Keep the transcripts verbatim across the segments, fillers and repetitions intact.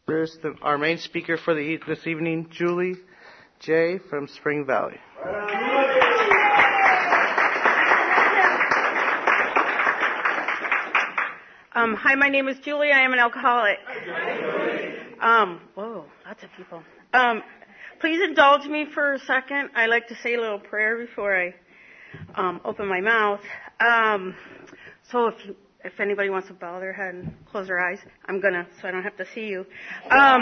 Here's the, our main speaker for the, this evening, Julie J. from Spring Valley. Um, hi, my name is Julie. I am an alcoholic. Um, whoa, lots of people. Um, please indulge me for a second. I like to say a little prayer before I um, open my mouth. Um, so if you, if anybody wants to bow their head and close their eyes, I'm gonna, so I don't have to see you. Um,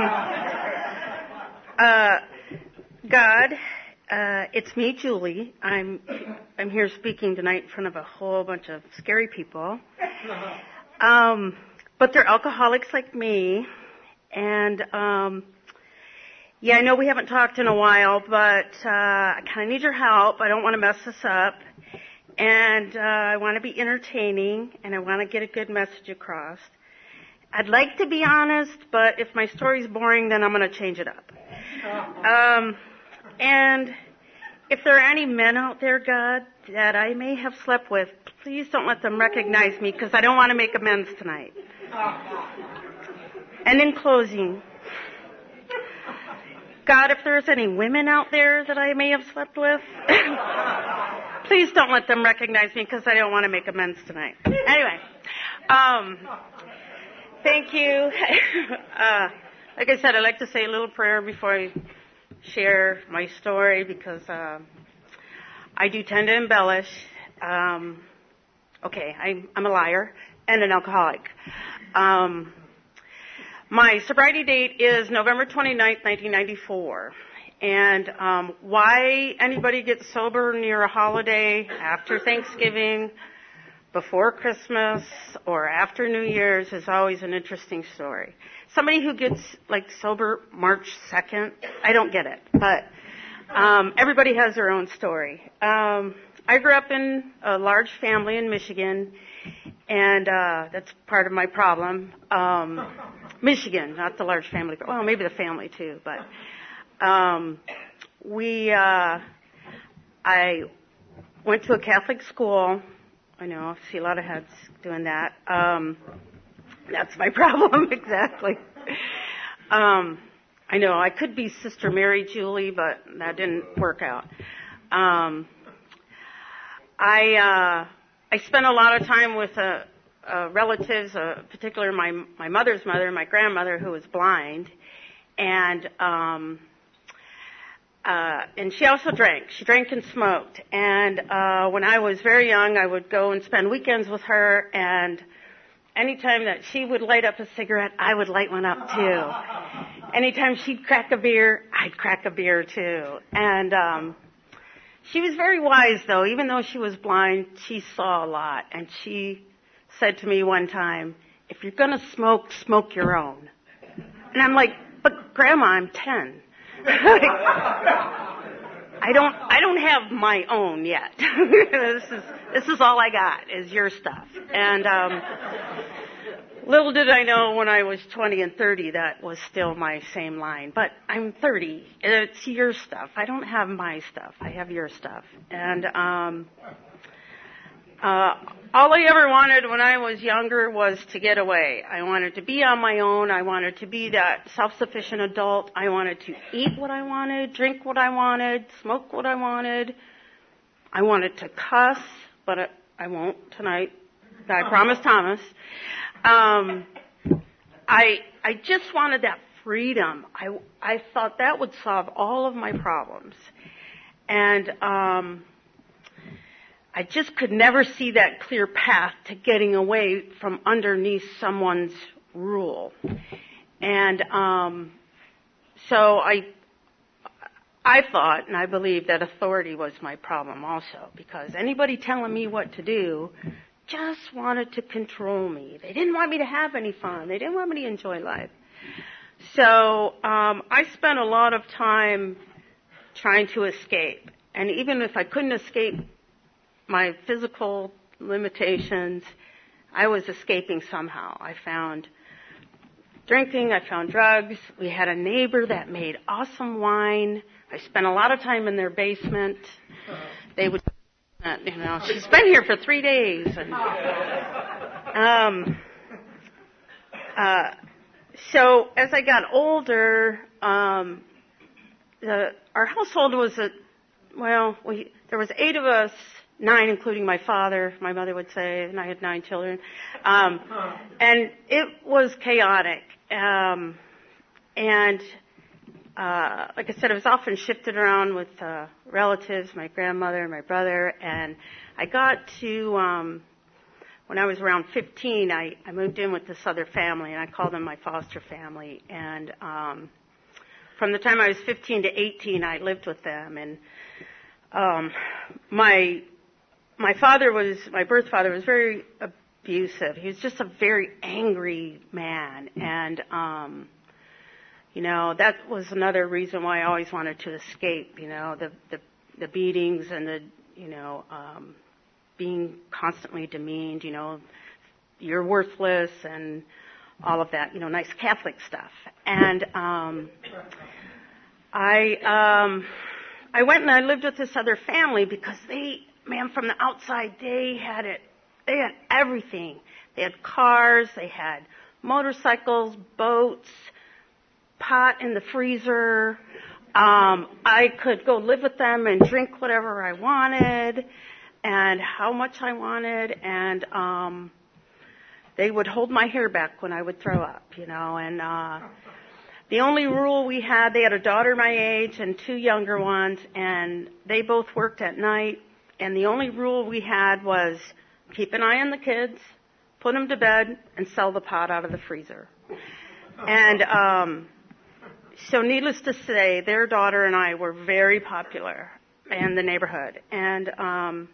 uh, God, uh, it's me, Julie. I'm I'm here speaking tonight in front of a whole bunch of scary people. Um, but they're alcoholics like me, and um, yeah, I know we haven't talked in a while, but uh, I kind of need your help. I don't want to mess this up, and uh, I want to be entertaining, and I want to get a good message across. I'd like to be honest, but if my story's boring, then I'm going to change it up. Um, and if there are any men out there, God, that I may have slept with, please don't let them recognize me because I don't want to make amends tonight. And in closing, God, if there's any women out there that I may have slept with, please don't let them recognize me because I don't want to make amends tonight. Anyway, um, thank you. uh, like I said, I like to say a little prayer before I share my story because uh, I do tend to embellish. Um, okay, I'm, I'm a liar and an alcoholic. Um, my sobriety date is November twenty-ninth, nineteen ninety-four. And um, why anybody gets sober near a holiday, after Thanksgiving, before Christmas, or after New Year's is always an interesting story. Somebody who gets like sober March second, I don't get it, but um, everybody has their own story. Um, I grew up in a large family in Michigan, and uh, that's part of my problem. Um, Michigan, not the large family, well, maybe the family too, but um, we, uh, I went to a Catholic school. I know, I see a lot of heads doing that. Um, that's my problem, exactly. Um, I know, I could be Sister Mary Julie, but that didn't work out. Um, I uh, I spent a lot of time with uh, uh, relatives, uh, particularly my my mother's mother, my grandmother, who was blind, and um, uh, and she also drank. She drank and smoked. And uh, when I was very young, I would go and spend weekends with her, and anytime that she would light up a cigarette, I would light one up too. Anytime she'd crack a beer, I'd crack a beer too. And um, she was very wise, though. Even though she was blind, she saw a lot. And she said to me one time, if you're going to smoke, smoke your own. And I'm like, but Grandma, I'm ten. I don't, I don't have my own yet. this is, this is all I got is your stuff. And, um, little did I know when I was twenty and thirty that was still my same line. But I'm thirty. It's your stuff. I don't have my stuff. I have your stuff. And, um, uh, all I ever wanted when I was younger was to get away. I wanted to be on my own. I wanted to be that self-sufficient adult. I wanted to eat what I wanted, drink what I wanted, smoke what I wanted. I wanted to cuss, but I, I won't tonight. I promised Thomas. Um, I I just wanted that freedom. I I thought that would solve all of my problems, and um, I just could never see that clear path to getting away from underneath someone's rule. And um, so I I thought, and I believe, that authority was my problem also, because anybody telling me what to do just wanted to control me. They didn't want me to have any fun. They didn't want me to enjoy life. So um, I spent a lot of time trying to escape. And even if I couldn't escape my physical limitations, I was escaping somehow. I found drinking, I found drugs. We had a neighbor that made awesome wine. I spent a lot of time in their basement. They would, uh, you know, she's been here for three days. And, um, uh, so as I got older, um, the, our household was a, well, we, there was eight of us, nine including my father, my mother would say, and I had nine children. Um, and it was chaotic. Um, and, uh, like I said, it was often shifted around with, uh, relatives, my grandmother, my brother, and I got to, um, when I was around fifteen, I, I moved in with this other family, and I called them my foster family. And um, from the time I was fifteen to eighteen, I lived with them. And um, my my father was my birth father was very abusive. He was just a very angry man, and um, you know that was another reason why I always wanted to escape. You know the the, the beatings and the you know. Um, being constantly demeaned, you know, you're worthless and all of that, you know, nice Catholic stuff. And um I um I went and I lived with this other family because they, man, from the outside, they had it, they had everything. They had cars, they had motorcycles, boats, pot in the freezer. Um, I could go live with them and drink whatever I wanted and how much I wanted, and um they would hold my hair back when I would throw up, you know, and uh the only rule we had, they had a daughter my age and two younger ones, and they both worked at night, and the only rule we had was keep an eye on the kids, put them to bed, and sell the pot out of the freezer. And um so needless to say, their daughter and I were very popular in the neighborhood, and um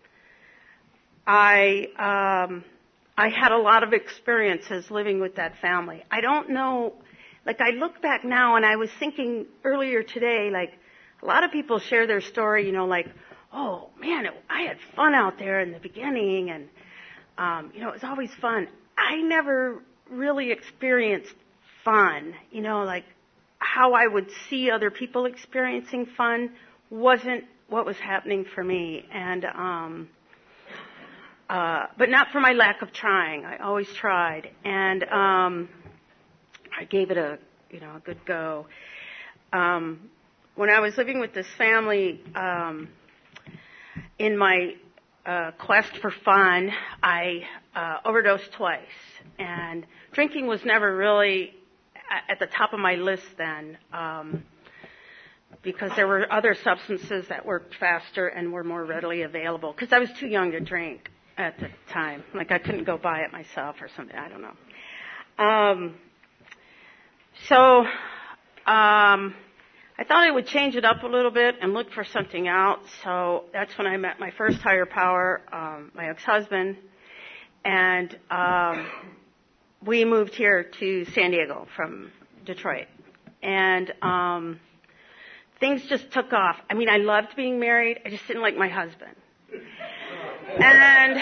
I um I had a lot of experiences living with that family. I don't know, like I look back now and I was thinking earlier today, like a lot of people share their story, you know, like, oh man, it, I had fun out there in the beginning, and um, you know, it was always fun. I never really experienced fun, you know, like how I would see other people experiencing fun wasn't what was happening for me. And um Uh, but not for my lack of trying. I always tried, and um, I gave it a, you know, a good go. Um, when I was living with this family, um, in my uh, quest for fun, I uh, overdosed twice, and drinking was never really at the top of my list then, um, because there were other substances that worked faster and were more readily available. Because I was too young to drink at the time. Like I couldn't go buy it myself or something. I don't know. Um, so um, I thought I would change it up a little bit and look for something else. So that's when I met my first higher power, um, my ex-husband, and um, we moved here to San Diego from Detroit. And um, things just took off. I mean, I loved being married. I just didn't like my husband. And,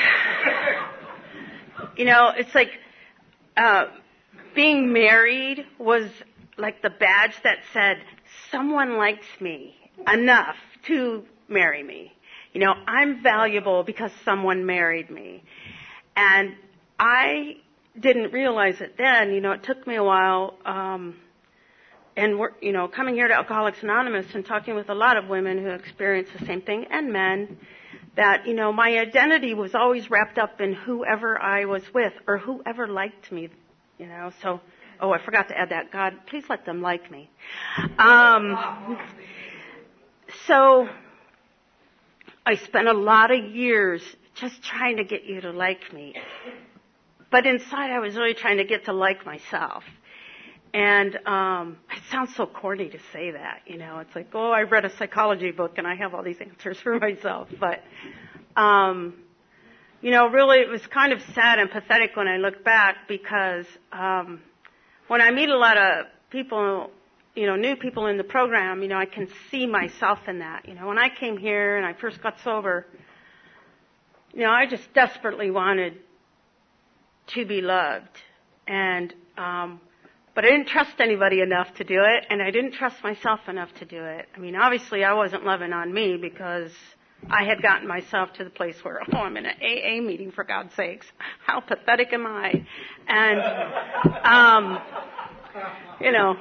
you know, it's like uh, being married was like the badge that said, someone likes me enough to marry me. You know, I'm valuable because someone married me. And I didn't realize it then. You know, it took me a while. Um, and, we're, you know, coming here to Alcoholics Anonymous and talking with a lot of women who experience the same thing, and men, that, you know, my identity was always wrapped up in whoever I was with or whoever liked me, you know. So, oh, I forgot to add that. God, please let them like me. Um, so I spent a lot of years just trying to get you to like me. But inside I was really trying to get to like myself. And um it sounds so corny to say that, you know. It's like, oh, I read a psychology book and I have all these answers for myself. But, um you know, really it was kind of sad and pathetic when I look back, because um when I meet a lot of people, you know, new people in the program, you know, I can see myself in that. You know, when I came here and I first got sober, you know, I just desperately wanted to be loved. And um But I didn't trust anybody enough to do it, and I didn't trust myself enough to do it. I mean, obviously I wasn't loving on me because I had gotten myself to the place where, oh, I'm in an A A meeting, for God's sakes. How pathetic am I? And um, you know,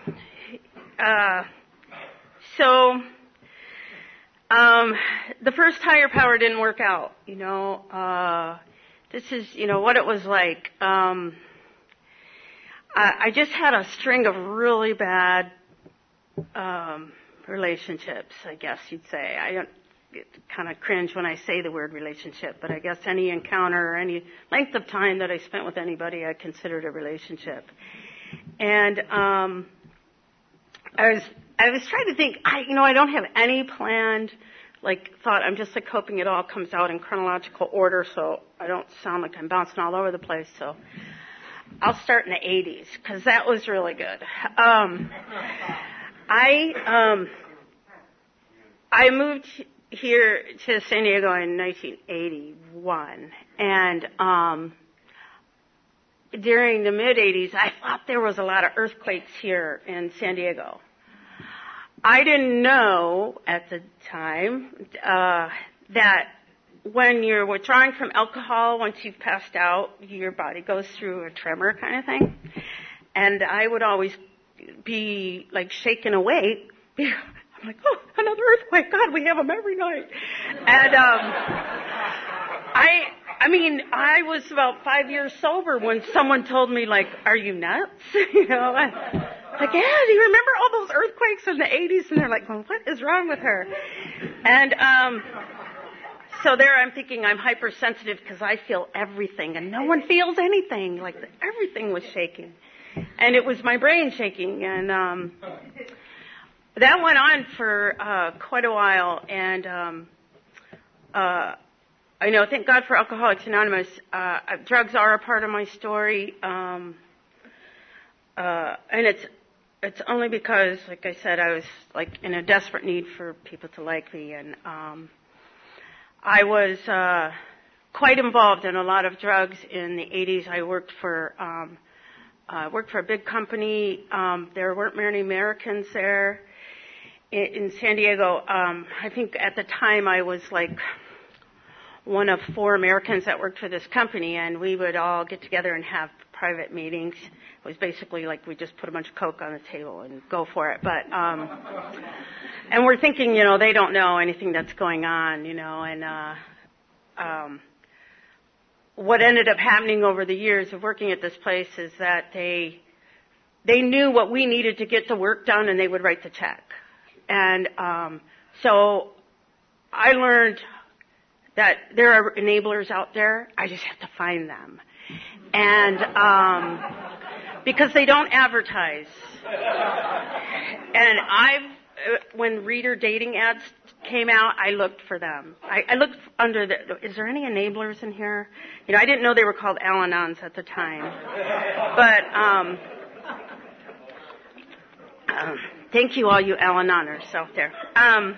uh, so, um, the first higher power didn't work out, you know, uh, this is, you know, what it was like. Um, I, I just had a string of really bad, um, relationships, I guess you'd say. I don't kind of cringe when I say the word relationship, but I guess any encounter or any length of time that I spent with anybody, I considered a relationship. And um, I was I was trying to think. I you know I don't have any planned like thought. I'm just like hoping it all comes out in chronological order, so I don't sound like I'm bouncing all over the place. So I'll start in the eighties because that was really good. Um, I um, I moved here to San Diego in nineteen eighty-one, and um, during the mid-eighties, I thought there was a lot of earthquakes here in San Diego. I didn't know at the time uh, that when you're withdrawing from alcohol, once you've passed out, your body goes through a tremor kind of thing. And I would always be like shaken awake. I'm like, oh, another earthquake. God, we have them every night. And um, I, I mean, I was about five years sober when someone told me, like, are you nuts? you know, I, like, yeah, do you remember all those earthquakes in the eighties? And they're like, well, what is wrong with her? And um, so there I'm thinking I'm hypersensitive because I feel everything, and no one feels anything. Like, everything was shaking. And it was my brain shaking, and um, that went on for uh, quite a while, and um, uh, I know, thank God for Alcoholics Anonymous. Uh, drugs are a part of my story, um, uh, and it's it's only because, like I said, I was like in a desperate need for people to like me, and um, I was uh, quite involved in a lot of drugs in the eighties. I worked for um, uh, worked for a big company. Um, there weren't many Americans there in, in San Diego. Um, I think at the time I was like one of four Americans that worked for this company, and we would all get together and have private meetings. It was basically like we just put a bunch of Coke on the table and go for it. But um, and we're thinking, you know, they don't know anything that's going on, you know, and uh, um, what ended up happening over the years of working at this place is that they they knew what we needed to get the work done, and they would write the check. And um, so I learned that there are enablers out there. I just have to find them. And um, because they don't advertise. And I've, when reader dating ads came out, I looked for them. I, I looked under the, is there any enablers in here? You know, I didn't know they were called Al-Anons at the time. But um, um, thank you all you Al-Anoners out there. Um,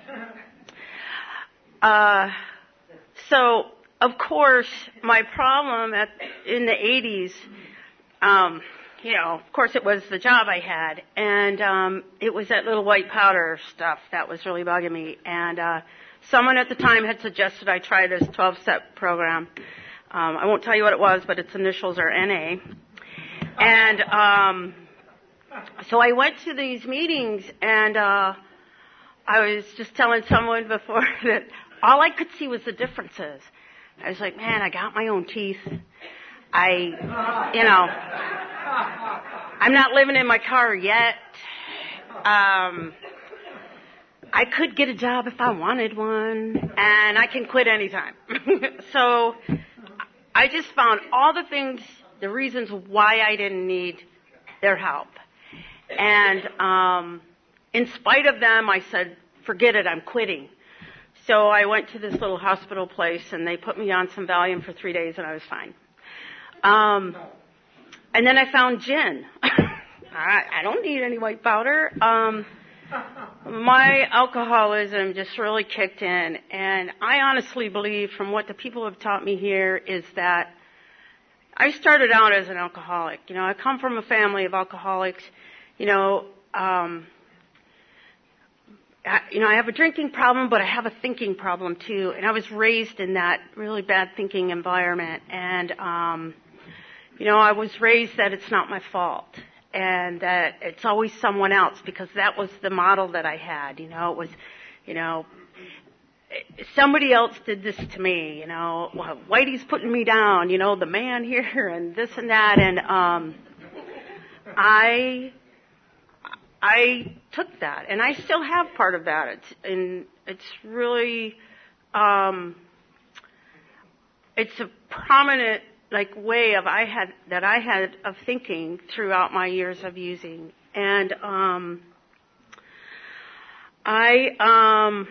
uh, So, of course, my problem at, in the eighties, um, you know, of course it was the job I had, and um, it was that little white powder stuff that was really bugging me. And uh, someone at the time had suggested I try this twelve-step program. Um, I won't tell you what it was, but its initials are N A. And um, so I went to these meetings, and uh, I was just telling someone before that all I could see was the differences. I was like, man, I got my own teeth. I, you know, I'm not living in my car yet. Um, I could get a job if I wanted one, and I can quit anytime. So I just found all the things, the reasons why I didn't need their help. And um, in spite of them, I said, forget it, I'm quitting. So I went to this little hospital place, and they put me on some Valium for three days, and I was fine. Um, and then I found gin. I, I don't need any white powder. Um, my alcoholism just really kicked in, and I honestly believe, from what the people have taught me here, is that I started out as an alcoholic. You know, I come from a family of alcoholics. You know, um, I, you know, I have a drinking problem, but I have a thinking problem too. And I was raised in that really bad thinking environment. And, um, you know, I was raised that it's not my fault. and that it's always someone else, because that was the model that I had. You know, it was, you know, somebody else did this to me. You know, Whitey's putting me down. You know, the man here and this and that, and um, I. I took that, and I still have part of that. It's, and it's really, um, it's a prominent like way of I had that I had of thinking throughout my years of using, and um, I um,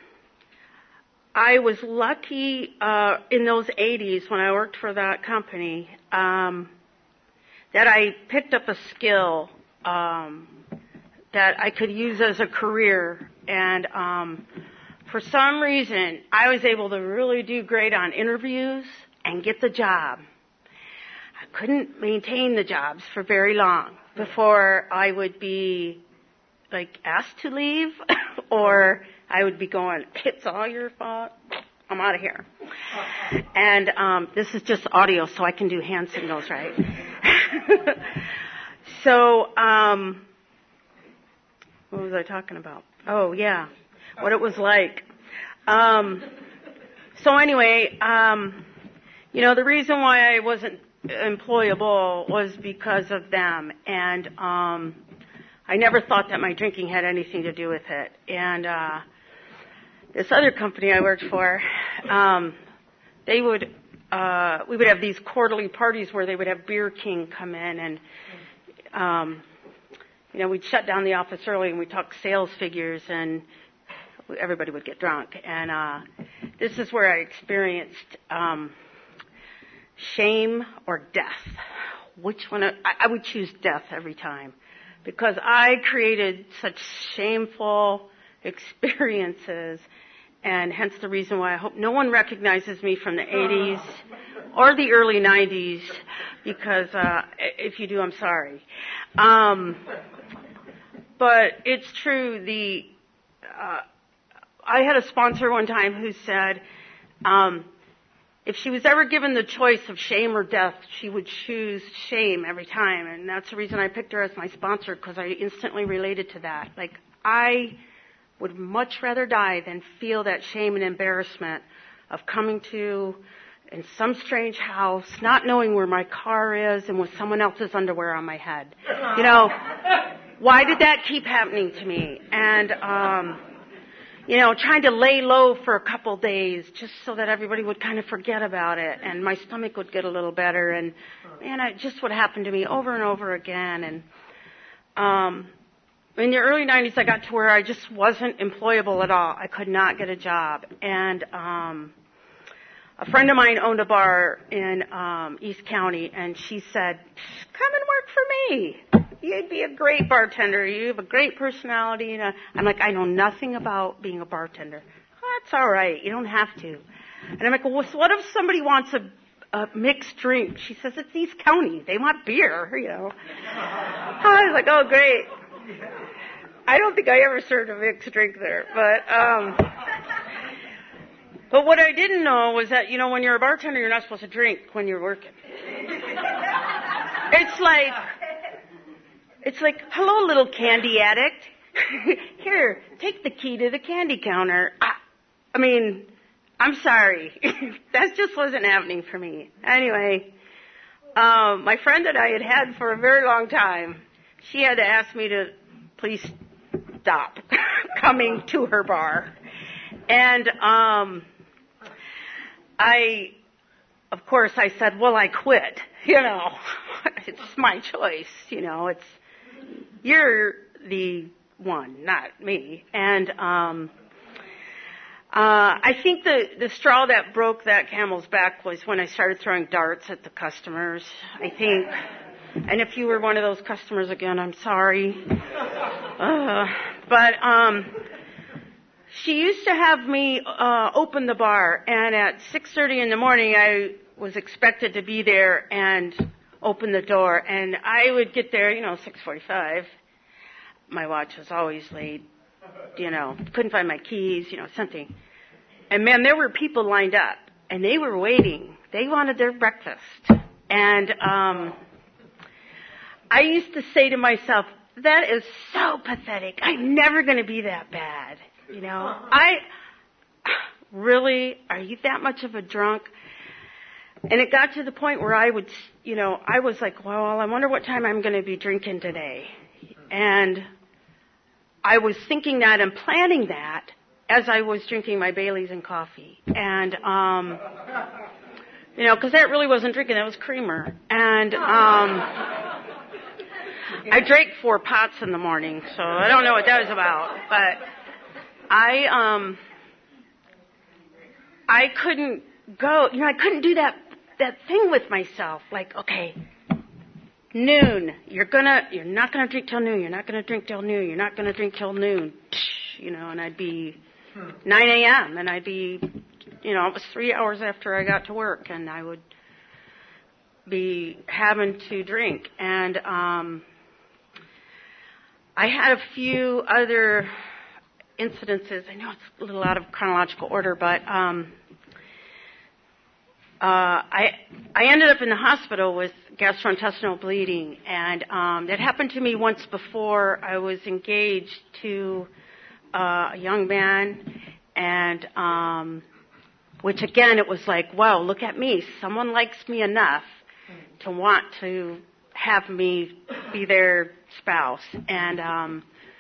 I was lucky uh, in those eighties when I worked for that company um, that I picked up a skill. Um, that I could use as a career, and um, for some reason I was able to really do great on interviews and get the job. I couldn't maintain the jobs for very long before I would be like asked to leave or I would be going, it's all your fault, I'm out of here. And um, this is just audio, so I can do hand signals, right? so um What was I talking about? Oh, yeah. What it was like. Um, so anyway, um, you know, the reason why I wasn't employable was because of them. And um, I never thought that my drinking had anything to do with it. And uh, this other company I worked for, um, they would, uh, we would have these quarterly parties where they would have Beer King come in and, um, you know, we'd shut down the office early and we'd talk sales figures and everybody would get drunk. And uh, this is where I experienced um, shame or death. Which one? I, I would choose death every time because I created such shameful experiences, and hence the reason why I hope no one recognizes me from the eighties or the early nineties, because uh, if you do, I'm sorry. Um, But it's true. The uh, I had a sponsor one time who said um, if she was ever given the choice of shame or death, she would choose shame every time. And that's the reason I picked her as my sponsor, because I instantly related to that. Like, I would much rather die than feel that shame and embarrassment of coming to in some strange house, not knowing where my car is, and with someone else's underwear on my head. You know, why did that keep happening to me? And, um, you know, trying to lay low for a couple days just so that everybody would kind of forget about it, and my stomach would get a little better, and, man, it just would happen to me over and over again. And um, in the early nineties, I got to where I just wasn't employable at all. I could not get a job. And um, a friend of mine owned a bar in um, East County, and she said, come and work for me. You'd be a great bartender. You have a great personality. You know. I'm like, I know nothing about being a bartender. Oh, that's all right. You don't have to. And I'm like, well, so what if somebody wants a, a mixed drink? She says, it's East County. They want beer, you know. I was like, oh, great. I don't think I ever served a mixed drink there. But, um, but what I didn't know was that, you know, when you're a bartender, you're not supposed to drink when you're working. It's like... It's like, hello, little candy addict. Here, take the key to the candy counter. I, I mean, I'm sorry. That just wasn't happening for me. Anyway, um, my friend that I had had for a very long time, she had to ask me to please stop coming to her bar. And um, I, of course, I said, well, I quit. You know, it's my choice. You know, it's, you're the one, not me. And um, uh, I think the, the straw that broke that camel's back was when I started throwing darts at the customers. I think, and if you were one of those customers again, I'm sorry. Uh, but um, she used to have me uh, open the bar, and at six thirty in the morning, I was expected to be there and open the door, and I would get there, you know, six forty-five. My watch was always late, you know, couldn't find my keys, you know, something. And man, there were people lined up, and they were waiting. They wanted their breakfast. And um I used to say to myself, that is so pathetic. I'm never going to be that bad. You know, I, really, are you that much of a drunk? And it got to the point where I would, you know, I was like, well, I wonder what time I'm going to be drinking today. And I was thinking that and planning that as I was drinking my Baileys and coffee. And, um, you know, because that really wasn't drinking, that was creamer. And um, I drank four pots in the morning, so I don't know what that was about. But I, um, I couldn't go, you know, I couldn't do that, that thing with myself. Like, okay, noon, you're gonna, you're not gonna drink till noon, you're not gonna drink till noon, you're not gonna drink till noon. You know, and I'd be nine a.m. and I'd be, you know, it was three hours after I got to work and I would be having to drink. And, um, I had a few other incidences. I know it's a little out of chronological order, but, um, Uh, I I ended up in the hospital with gastrointestinal bleeding, and um, that happened to me once before. I was engaged to uh, a young man, and um, which again, it was like, wow, look at me. Someone likes me enough to want to have me be their spouse, and um,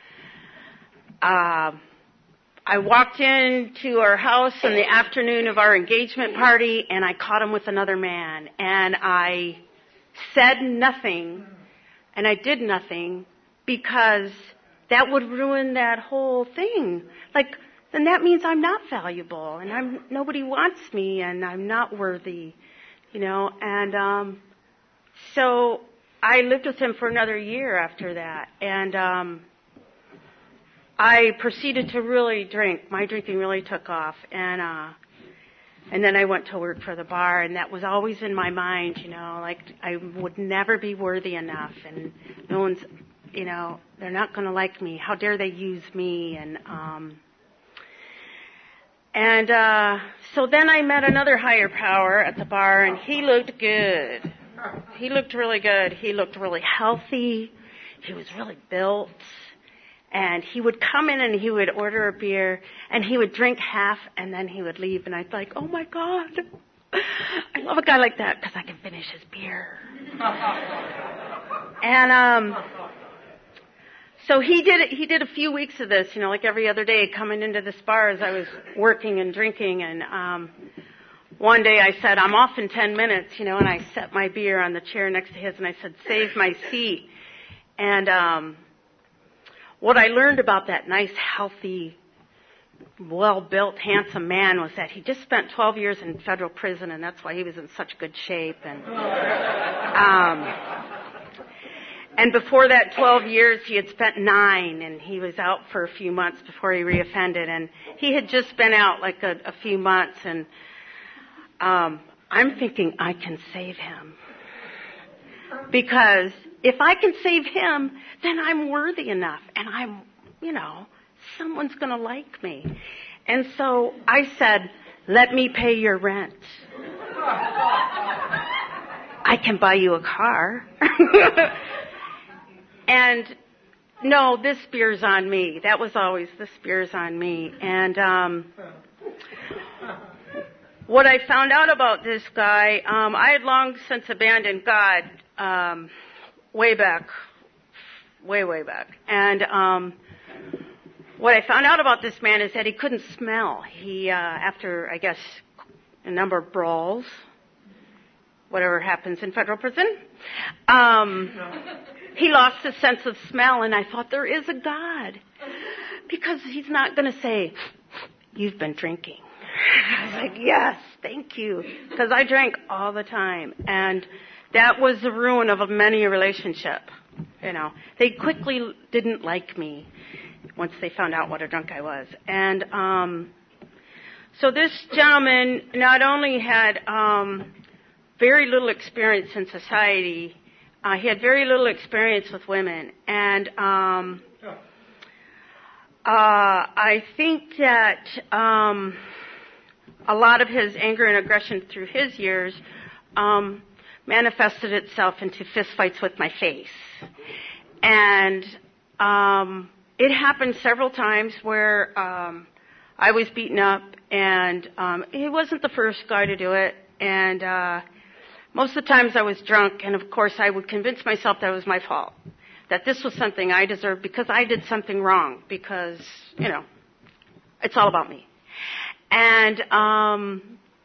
uh, I walked into our house in the afternoon of our engagement party, and I caught him with another man. And I said nothing, and I did nothing, because that would ruin that whole thing. Like, then that means I'm not valuable, and I'm nobody wants me, and I'm not worthy, you know. And um, so I lived with him for another year after that, and um, I proceeded to really drink. My drinking really took off, and uh, and then I went to work for the bar, and that was always in my mind, you know, like I would never be worthy enough, and no one's, you know, they're not going to like me. How dare they use me? And um, and uh, so then I met another higher power at the bar, and he looked good. He looked really good. He looked really healthy. He was really built. And he would come in and he would order a beer and he would drink half and then he would leave. And I'd like, oh my God, I love a guy like that because I can finish his beer. And um, so he did he did a few weeks of this, you know, like every other day, coming into this bar as I was working and drinking. And um, one day I said, I'm off in ten minutes, you know, and I set my beer on the chair next to his and I said, save my seat. And um, what I learned about that nice, healthy, well-built, handsome man was that he just spent twelve years in federal prison, and that's why he was in such good shape. And um, and before that twelve years, he had spent nine, and he was out for a few months before he reoffended. And he had just been out like a, a few months, and um, I'm thinking I can save him. Because if I can save him, then I'm worthy enough, and I'm, you know, someone's going to like me. And so I said, let me pay your rent. I can buy you a car. And no, this beer's on me. That was always, this beer's on me. And um, what I found out about this guy, um, I had long since abandoned God. Um, way back, way, way back. And um, what I found out about this man is that he couldn't smell. He, uh, after, I guess, a number of brawls, whatever happens in federal prison, um, he lost his sense of smell, and I thought, there is a God. Because he's not going to say, you've been drinking. I was like, yes, thank you. Because I drank all the time. And that was the ruin of a many relationship. You know, they quickly didn't like me once they found out what a drunk I was. And um, so this gentleman not only had um, very little experience in society, uh, he had very little experience with women. And um, uh, I think that um, a lot of his anger and aggression through his years um, manifested itself into fistfights with my face. And um, it happened several times where um, I was beaten up, and um, he wasn't the first guy to do it. And uh, most of the times I was drunk, and of course I would convince myself that it was my fault, that this was something I deserved because I did something wrong, because, you know, it's all about me. And um,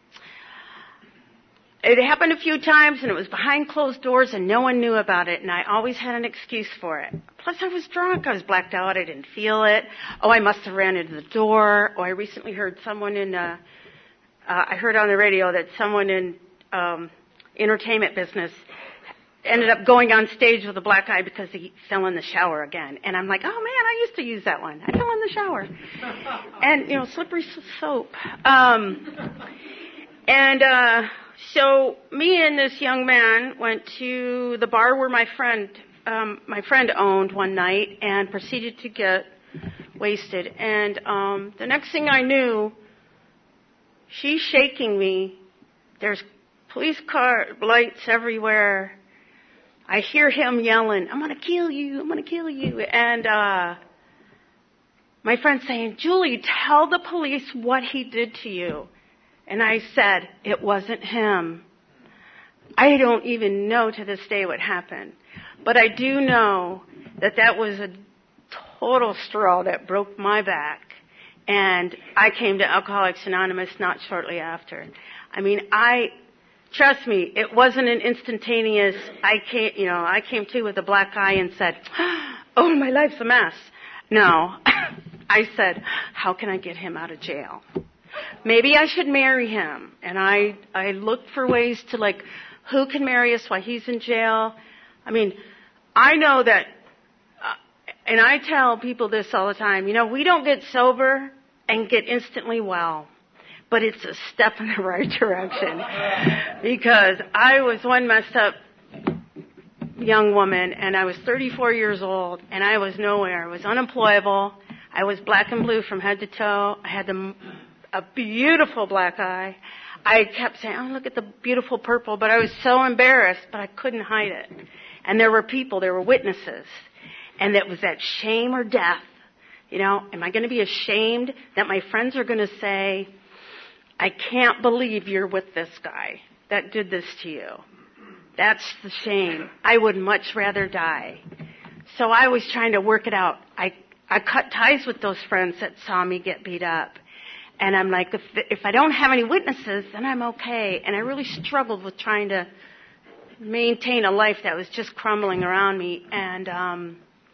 it happened a few times, and it was behind closed doors, and no one knew about it, and I always had an excuse for it. Plus, I was drunk. I was blacked out. I didn't feel it. Oh, I must have ran into the door. Oh, I recently heard someone in, uh, uh, I heard on the radio that someone in um, entertainment business ended up going on stage with a black eye because he fell in the shower again. And I'm like, oh man, I used to use that one. I fell in the shower. And, you know, slippery soap. Um, and, uh, so me and this young man went to the bar where my friend, um, my friend owned one night and proceeded to get wasted. And, um, the next thing I knew, she's shaking me. There's police car lights everywhere. I hear him yelling, I'm going to kill you, I'm going to kill you. And uh, my friend saying, Julie, tell the police what he did to you. And I said, it wasn't him. I don't even know to this day what happened. But I do know that that was a total straw that broke my back. And I came to Alcoholics Anonymous not shortly after. I mean, I... Trust me, it wasn't an instantaneous, I came, you know, I came to with a black eye and said, oh, my life's a mess. No. I said, how can I get him out of jail? Maybe I should marry him. And I, I looked for ways to, like, who can marry us while he's in jail? I mean, I know that, uh, and I tell people this all the time, you know, we don't get sober and get instantly well. But it's a step in the right direction, because I was one messed up young woman, and I was thirty-four years old, and I was nowhere. I was unemployable. I was black and blue from head to toe. I had the, a beautiful black eye. I kept saying, oh, look at the beautiful purple, but I was so embarrassed, but I couldn't hide it. And there were people, there were witnesses, and it was that shame or death. You know, am I going to be ashamed that my friends are going to say, I can't believe you're with this guy that did this to you. That's the shame. I would much rather die. So I was trying to work it out. I, I cut ties with those friends that saw me get beat up. And I'm like, if, if I don't have any witnesses, then I'm okay. And I really struggled with trying to maintain a life that was just crumbling around me. And, um,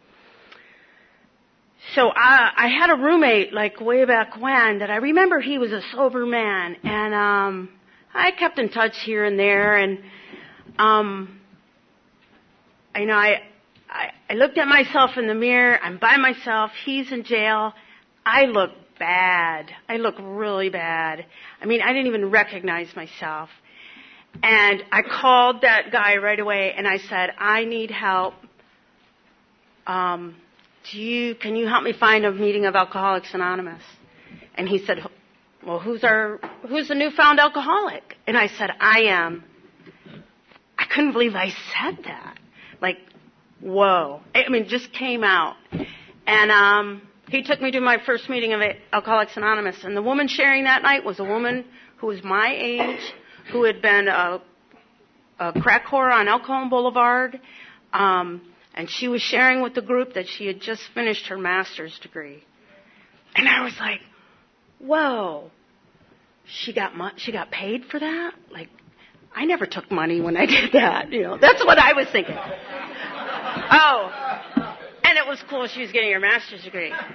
So I, I had a roommate, like, way back when, that I remember he was a sober man. And um I kept in touch here and there. And, um you know, I, I, I looked at myself in the mirror. I'm by myself. He's in jail. I look bad. I look really bad. I mean, I didn't even recognize myself. And I called that guy right away, and I said, I need help. Um... Do you, can you help me find a meeting of Alcoholics Anonymous? And he said, well, who's our, who's the newfound alcoholic? And I said, I am. I couldn't believe I said that. Like, whoa. I mean, it just came out. And, um, he took me to my first meeting of Alcoholics Anonymous. And the woman sharing that night was a woman who was my age, who had been a, a crack whore on El Cajon Boulevard, um, and she was sharing with the group that she had just finished her master's degree. And I was like, whoa, she got mo- she got paid for that? Like, I never took money when I did that. You know, that's what I was thinking. Oh, and it was cool she was getting her master's degree. Um,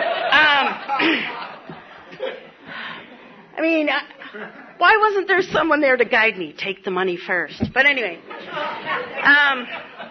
I mean, uh, why wasn't there someone there to guide me? Take the money first. But anyway, um...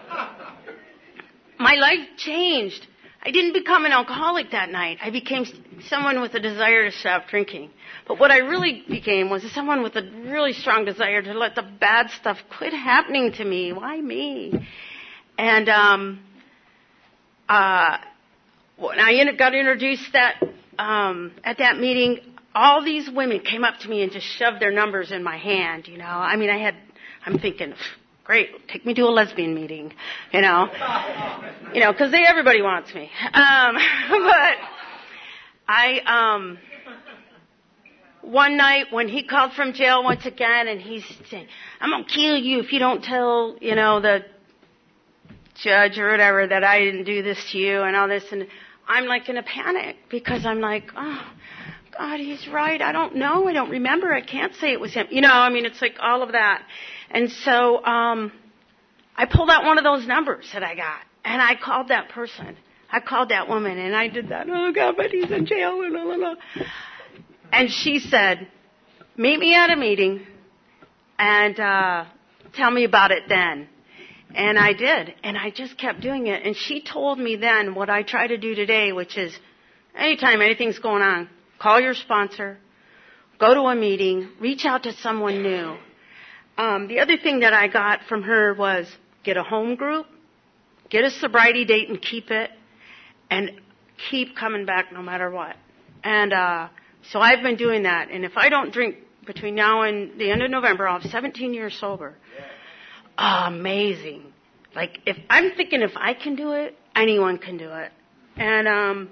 my life changed. I didn't become an alcoholic that night. I became someone with a desire to stop drinking. But what I really became was someone with a really strong desire to let the bad stuff quit happening to me. Why me? And um, uh, when I got introduced that um, at that meeting, all these women came up to me and just shoved their numbers in my hand. You know, I mean, I had. I'm thinking, Great, take me to a lesbian meeting, you know, you know, because everybody wants me. Um, but I, um, one night when he called from jail once again, and he's saying, "I'm gonna kill you if you don't tell, you know, the judge or whatever that I didn't do this to you," and all this, and I'm like in a panic because I'm like, oh, God, he's right. I don't know. I don't remember. I can't say it was him. You know, I mean, it's like all of that. And so um, I pulled out one of those numbers that I got, and I called that person. I called that woman, and I did that. Oh, God, but he's in jail. Blah, blah, blah. And she said, "Meet me at a meeting and uh, tell me about it then." And I did, and I just kept doing it. And she told me then what I try to do today, which is anytime anything's going on, call your sponsor, go to a meeting, reach out to someone new. Um, the other thing that I got from her was get a home group, get a sobriety date and keep it, and keep coming back no matter what. And uh, so I've been doing that. And if I don't drink between now and the end of November, I'll have seventeen years sober. Oh, amazing. Like, if I'm thinking if I can do it, anyone can do it. And um,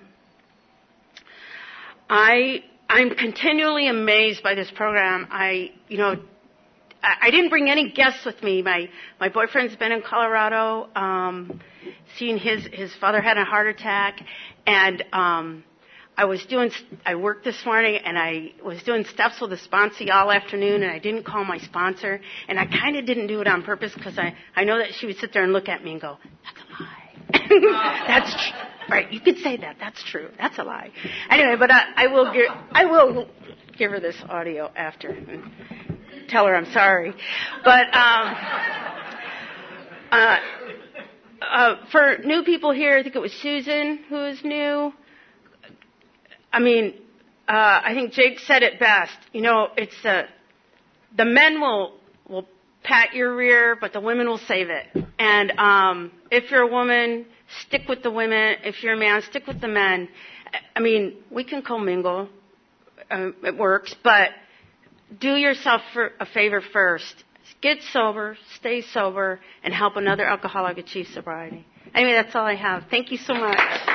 I, I'm continually amazed by this program. I, you know, I, I didn't bring any guests with me. My my boyfriend's been in Colorado, um, seeing his his father had a heart attack, and um, I was doing, I worked this morning, and I was doing steps with a sponsor all afternoon, and I didn't call my sponsor, and I kind of didn't do it on purpose because I, I know that she would sit there and look at me and go, "That's a lie." That's true. Right, you could say that. That's true. That's a lie. Anyway, but I, I will give, I will give her this audio after and tell her I'm sorry. But um, uh, uh, for new people here, I think it was Susan who is new. I mean, uh, I think Jake said it best. You know, it's uh, the men will will pat your rear, but the women will save it. And um, if you're a woman, stick with the women. If you're a man, stick with the men. I mean, we can commingle. Uh, it works, but do yourself for a favor first. Get sober, stay sober, and help another alcoholic achieve sobriety. Anyway, that's all I have. Thank you so much.